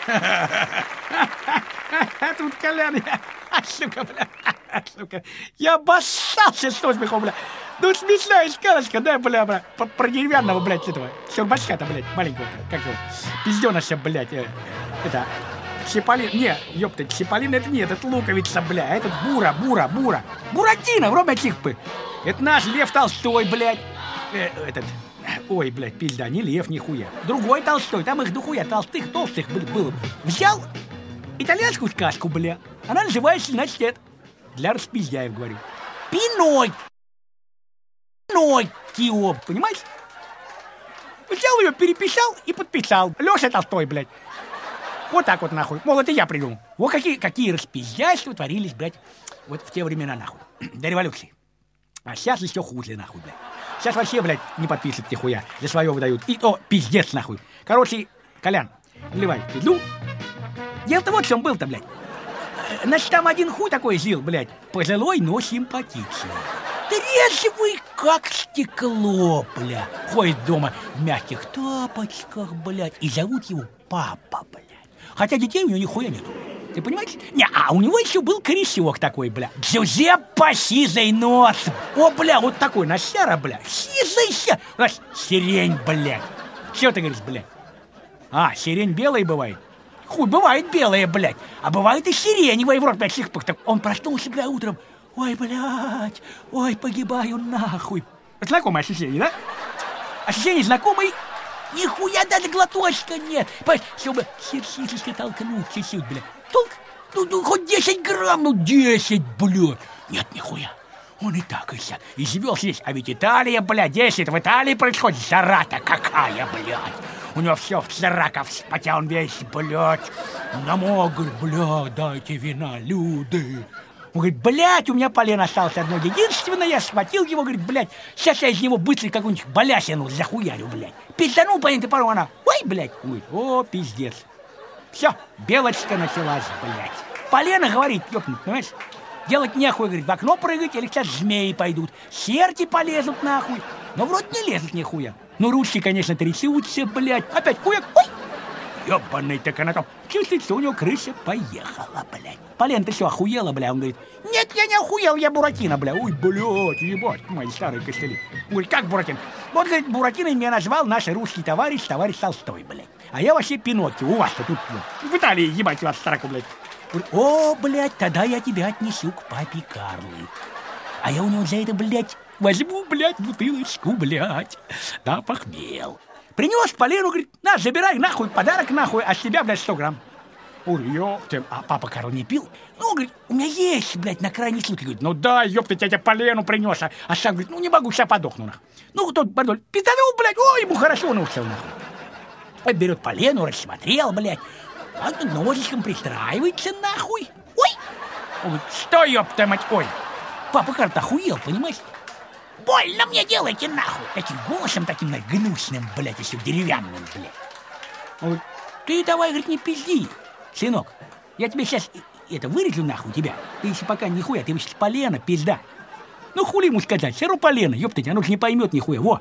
Тут Колян, сука, бля, сука, я обоссался с смеху, бля. Ну, смешная сказочка, да, бля, про деревянного, блядь, этого, сюрбачка-то, блядь, маленького, как его, пизденыша, блядь, это, Чиполлино, не, ёпта, Чиполлино это нет, это луковица, бля, этот Бура, Буратино, вроде тихпы. Это наш Лев Толстой, блядь, этот, ой, блядь, пизда, не Лев, нихуя. Другой Толстой, там их дохуя толстых, толстых было. Взял итальянскую сказку, бля, она называется, значит, это, для распиздяев, говорю, Пиноккио, понимаешь? Взял ее, переписал и подписал. Леша Толстой, блядь. Вот так вот, нахуй. Мол, это я придумал. Вот какие распиздяйства творились, блядь, вот в те времена, нахуй. До революции. А сейчас еще хуже, нахуй, блядь. Сейчас вообще, блядь, не подписывают нихуя. За свое выдают. И то пиздец, нахуй. Короче, Колян, наливай пизду. Дело-то вот в чем был-то, блядь. Значит, там один хуй такой жил, блядь. Пожилой, но симпатичный. Трезвый, как стекло, бля. Ходит дома в мягких тапочках, блядь. И зовут его папа, блядь. Хотя детей у него нихуя нету. Ты понимаешь? Не, а у него еще был корешок такой, бля. Джузеппе сизый нос. О, бля, вот такой, носяра, бля. Сизый, сирень, блядь. Че ты говоришь, блядь? А, сирень белая бывает? Хуй, бывает белая, блядь. А бывает и сиреневая, в рот, блядь, сихпых. Он проснулся, бля, утром. Ой, блядь, ой, погибаю нахуй. Знакомое ощущение, да? Ощущение знакомое. Нихуя даже глоточка нет. Понимаешь, чтобы сердечко толкнуть чуть-чуть, блядь. Толк? Ну, хоть 10 грамм, ну 10, блядь. Нет, нихуя. Он и так, и сяк. И живет здесь. А ведь Италия, блядь, 10 в Италии происходит. Жара-то какая, блядь. У него все в цараках вспотел, он весь, блядь. Намок, блядь, дайте вина, люди. Он говорит, блядь, у меня полено осталось одно единственное, я схватил его, говорит, блядь, сейчас я из него быстро какую-нибудь балясину захуярю, блядь. Пизданул по этой пару, она, ой, блядь. Он говорит, о, пиздец. Все, белочка началась, блядь. Полено, говорит, ёпнуть, понимаешь? Делать нехуй, говорит, в окно прыгать, или сейчас змеи пойдут. Черти полезут нахуй. Но вроде не лезут нихуя. Ну, ручки, конечно, трясутся, блядь. Опять хуяк, ой. Ёбаный, так она там чувствуется, у него крыша поехала, блядь. Полен, ты что, охуела, бля? Он говорит, нет, я не охуел, я Буратино, бля. Ой, блядь, ебать, мои старые костыли. Он говорит, как Буратино? Вот, говорит, Буратино меня назвал наш русский товарищ Толстой, блядь. А я вообще Пиноккио, у вас-то тут, блядь. В Италии, ебать, вас стараку, блядь. Говорит, о, блядь, тогда я тебя отнесу к папе Карлу. А я у него за это, блядь, возьму, блядь, бутылочку, блядь. Да, похмел. Принес Полену, говорит, на, забирай нахуй, подарок нахуй, а с тебя, блядь, 100 грамм. Говорю, ёпты, а папа Карл не пил? Ну, говорит, у меня есть, блядь, на крайний случай. Говорит, ну да, ёпты, я тебе Полену принес, а сам говорит, ну не могу, сейчас подохну, нахуй. Ну, тот, бардоль, пизданул, блядь, ой, ему хорошо, он ушел, нахуй. Он берет Полену, рассмотрел, блядь, а ножичком пристраивается, нахуй. Ой! Он говорит, что, ёпта, мать, ой. Папа Карл охуел, понимаешь? Больно мне делайте, нахуй! Таким голосом, таким, гнусным, блядь, еще деревянным, блядь. Он говорит, ты давай, говорит, не пизди, сынок. Я тебе сейчас это вырежу, нахуй, тебя. Ты еще пока нихуя, ты сейчас полено, пизда. Ну, хули ему сказать, все равно полено, ёптать, оно же не поймет нихуя, во.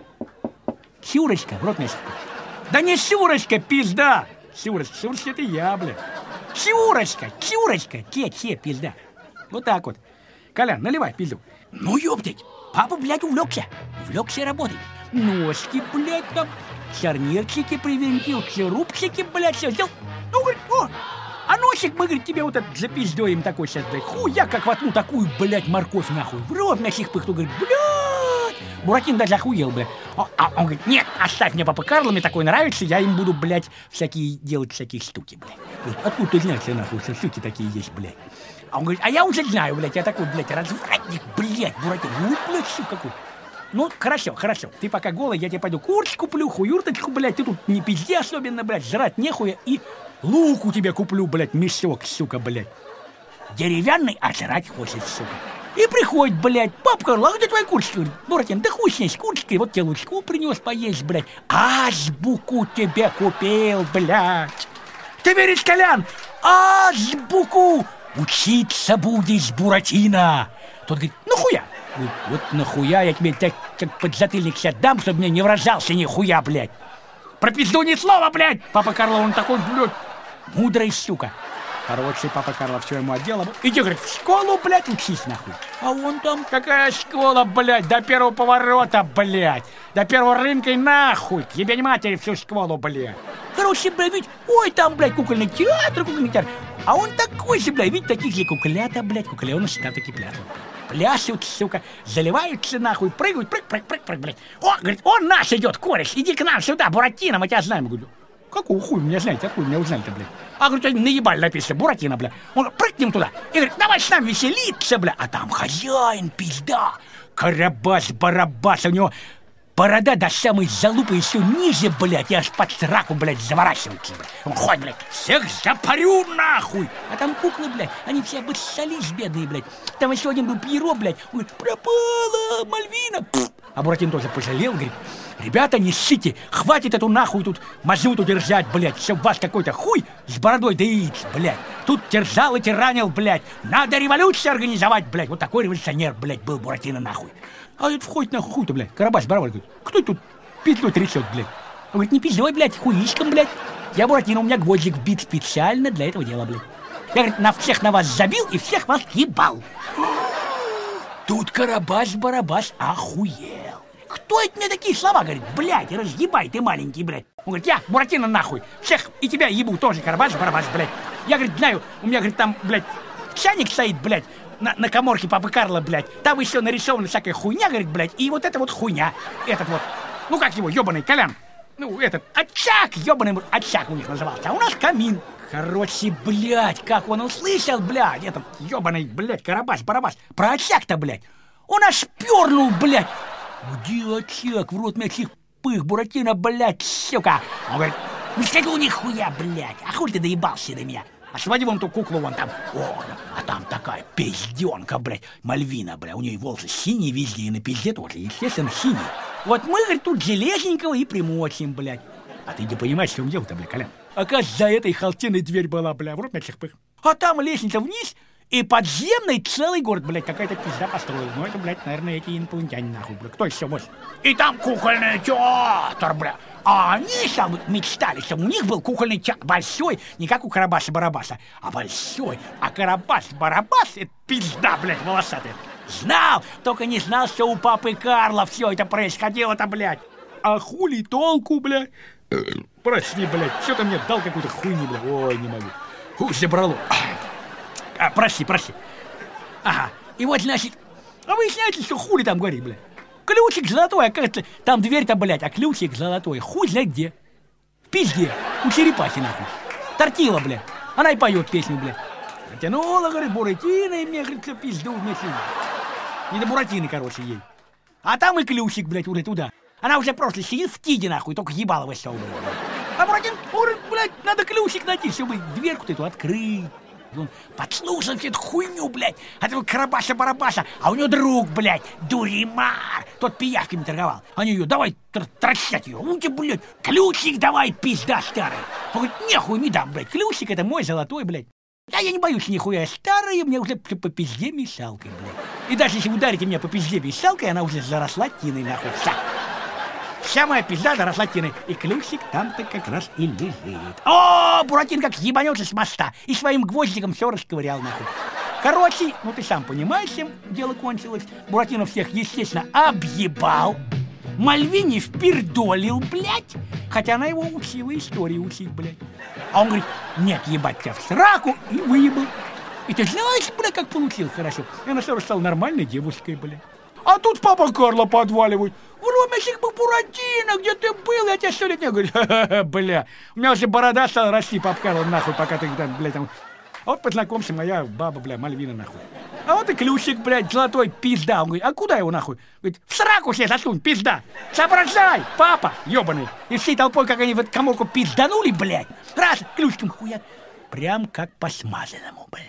Сюрочка, в рот мясо. Да не Сюрочка, пизда! Сюрочка это я, блядь. Сюрочка, те, пизда. Вот так вот. Колян, наливай пизду. Ну, ёптать. Папа, блядь, увлекся работой. Ножки, блядь, там, шарнирчики привинтил, шурупчики, блядь, все сделал. Ну, говорит, о, а носик, мы, говорит, тебе вот этот запиздуем такой сейчас, блядь, хуя, как воткну такую, блядь, морковь, нахуй. В рот на сих пыхту, говорит, блядь. Буратино даже охуел, блядь. А он говорит, нет, оставь мне папа Карло, мне такой нравится, я им буду, блядь, делать всякие штуки, блядь. Говорит, откуда ты знаешь, нахуй, что штуки такие есть, блядь? А он говорит, а я уже знаю, блядь, я такой, блядь, развратник, блядь, Буратино, ну, блядь, сука, какой. Ну, хорошо, я пока голый, я тебе пойду курочку куплю, хуюрточку, блядь, ты тут не пизди особенно, блядь, жрать нехуя, и луку тебе куплю, блядь, мешок, сука, блядь. Деревянный, а жрать хочет, сука. И приходит, блядь, папа Карл, а где твоя курочка? Говорит, Буратино, да хуй с ней, с курочкой, вот тебе лучку принес поесть, блядь. Азбуку тебе купил, блядь. Ты веришь, Колян? Азбуку! Учиться будешь, Буратино. Тот говорит, нахуя? Говорит, вот нахуя я тебе так подзатыльник сейчас дам, чтобы мне не вражался нихуя, блядь. Про пизду ни слова, блядь. Папа Карло, он такой, блядь, Мудрая сука. Короче, папа Карло все ему отделал. Иди, говорит, в школу, блядь, учись нахуй. А он там, какая школа, блядь, до первого поворота, блядь. До первого рынка и нахуй. К ебень матери всю школу, блядь. Короче, блядь, ведь, ой, там, блядь, кукольный театр. А он такой же, блядь, ведь таких же куклята, блядь, куклёны всегда такие пляшут. Пляшут, сука, заливаются нахуй, прыгают, прыг, блядь. О, говорит, он наш идет, кореш, иди к нам сюда, Буратино, мы тебя знаем. Я говорю, какого хуя меня знаете, откуда меня узнали-то, блядь? А, говорит, наебали написано, Буратино, бля. Он говорит, прыгнем туда. И говорит, давай с нами веселиться, бля. А там хозяин, пизда. Карабас-барабас, у него борода до самой залупы еще ниже, блядь, и аж под сраку, блядь, заворачивается, блядь. Он ходит, блядь, всех запарю нахуй. А там куклы, блядь, они все обоссались, бедные, блядь. Там еще один был Пьеро, блядь. Он говорит, пропала Мальвина. А Буратино тоже пожалел, говорит, ребята, не ссите, хватит эту нахуй тут мазуту держать, блядь, чтоб вас какой-то хуй с бородой да яиц, блядь. Тут терзал и тиранил, блядь. Надо революцию организовать, блядь. Вот такой революционер, блядь, был Буратино нахуй. А это входит нахуй хуй-то, блядь. Карабас-барабас, говорит, кто тут петлю трясет, блядь? Он говорит, не пиздой, блядь, хуишком, блядь. Я Буратино, у меня гвоздик вбит специально для этого дела, блядь. Я, говорит, на всех на вас забил и всех вас ебал. Тут Карабас-барабас охуел. Кто это мне такие слова говорит? Блядь, разъебай ты маленький, блядь. Он говорит, я, Буратино, нахуй. Всех и тебя ебу тоже, Карабас-барабас, блядь. Я, говорит, знаю, у меня, говорит, там, блядь, чайник стоит, блядь, на каморке папы Карла, блядь. Там еще нарисована всякая хуйня, говорит, блядь. И вот это вот хуйня. Этот вот, ну как его, ебаный Колян. Ну, этот, очаг, ебаный очаг у них назывался. А у нас камин. Короче, блядь, как он услышал, блядь, этот ебаный, блядь, Карабас-барабас. Про очаг-то, блядь. Он аж пернул, блядь. Где очаг? В рот мячих пых, Буратино, блядь, сука. Он говорит, не скажу нихуя, блядь. А хуй ты доебался до меня? А своди вон ту куклу вон там. О, а там такая пизденка, блядь. Мальвина, блядь. У нее волосы синие везде, и на пизде тоже, естественно, синие. Вот мы, говорит, тут железненького и примочим, блядь. А ты не понимаешь, в чем дело-то, блядь, Колян? Оказывается, за этой халатиной дверь была, блядь, в рот мячих пых. А там лестница вниз, и подземный целый город, блядь, какая-то пизда построила. Ну, это, блядь, наверное, эти инопланетяне, нахуй, блядь. Кто еще может? И там кукольный театр, блядь. А они там мечтали, что у них был кукольный театр большой, не как у Карабаса-барабаса, а большой. А Карабас-барабас — это пизда, блядь, волосатая. Знал, только не знал, что у папы Карла все это происходило-то, блядь. А хули толку, блядь? Прости, блядь, что-то мне дал какую-то хуйню, блядь. Ой, не могу. Ух, забрало. Прости. Ага, и вот, значит, а вы знаете, что хули там говорит, блядь? Ключик золотой, оказывается, там дверь-то, блядь, а ключик золотой, хуй знает где. В пизде, у черепахи, нахуй. Тортила, блядь, она и поет песню, блядь. Затянула, говорит, Буратино, и мне, говорит, все пизду вместе. Не до Буратино, короче, ей. А там и ключик, блядь, уже туда. Она уже просто сидит в тиде, нахуй, только ебало высовывает. А Буратино, блядь, надо ключик найти, чтобы дверку-то эту открыть. Он подслушал всю эту хуйню, блядь, от этого Карабаса-барабаса, а у него друг, блядь, Дуримар, тот пиявками торговал. Они ее, давай трощать ее, ну тебе, блядь, ключик давай, пизда старая. Он говорит, нехуй не дам, блядь, ключик это мой золотой, блядь. А я не боюсь нихуя, старая, мне уже по пизде мешалкой, блядь. И даже если ударите меня по пизде мешалкой, она уже заросла тиной, нахуй, вся. Вся моя пизда заросла тиной, и ключик там-то как раз и лежит. О, Буратино как ебанется с моста, и своим гвоздиком все расковырял, нахуй. Короче, ну ты сам понимаешь, чем дело кончилось. Буратино всех, естественно, объебал. Мальвине впердолил, блядь, хотя она его учила истории учить, блядь. А он говорит, нет, ебать тебя в сраку, и выебал. И ты знаешь, блядь, как получил хорошо. И она сразу стала нормальной девушкой, блядь. А тут папа Карло подваливает. Вромящик бы, Буратино, где ты был? Я тебе 100 лет не говорю. Ха-ха-ха, бля. У меня уже борода стала расти, папа Карло, нахуй, пока ты там, блядь, там. А вот познакомься, моя баба, бля, Мальвина, нахуй. А вот и ключик, блядь, золотой, пизда. Он говорит, а куда его, нахуй? Говорит, в сраку себе засунь, пизда. Соображай, папа, ебаный. И всей толпой, как они в эту коморку пизданули, блядь. Раз, ключиком хуяк. Прям как по смазанному, блядь.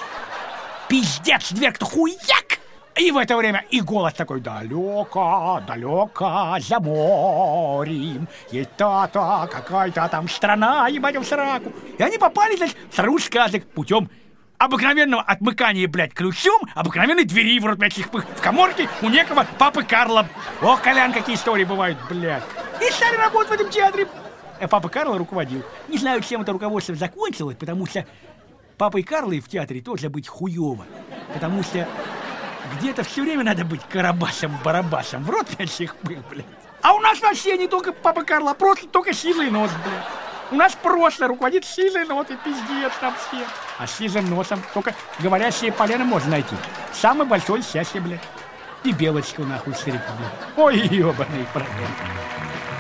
Пиздец, дверь-то хуяк. И в это время и голос такой, далеко, далеко, за морем, есть та-та, какая-то там страна, ебать, в сраку. И они попали, значит, в страну сказок путем обыкновенного отмыкания, блядь, ключом, обыкновенной двери в рот мячих пых, в каморке у некого папы Карла. О, Колян, какие истории бывают, блядь. И стали работать в этом театре. папа Карло руководил. Не знаю, чем это руководство закончилось, потому что папой Карлой в театре тоже быть хуёво. Потому что где-то все время надо быть карабасом-барабасом. В рот всех был, блядь. А у нас вообще не только папа Карло, а просто только сизый нос, блядь. У нас просто руководит сизый нос, и пиздец там все. А с сизым носом только говорящие полено можно найти. Самое большое счастье, блядь. И белочку нахуй встретить, блядь. Ой, ёбаный проблем.